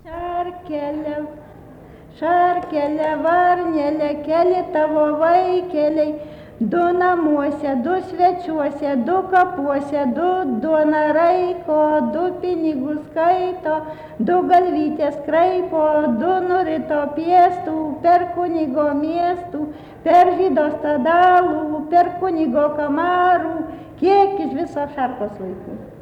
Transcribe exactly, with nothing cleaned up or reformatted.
Šarkelė, šarkelė, varnelė, keli tavo vaikeliai, du namuose, du svečiuose, du kapuose, du duona raiko, du pinigus skaito, du galvytės kraipo, du nurito piestų, per kunigo miestų, per žydo stadalų, per kunigo kamarų, kiek iš viso šarkos vaikų.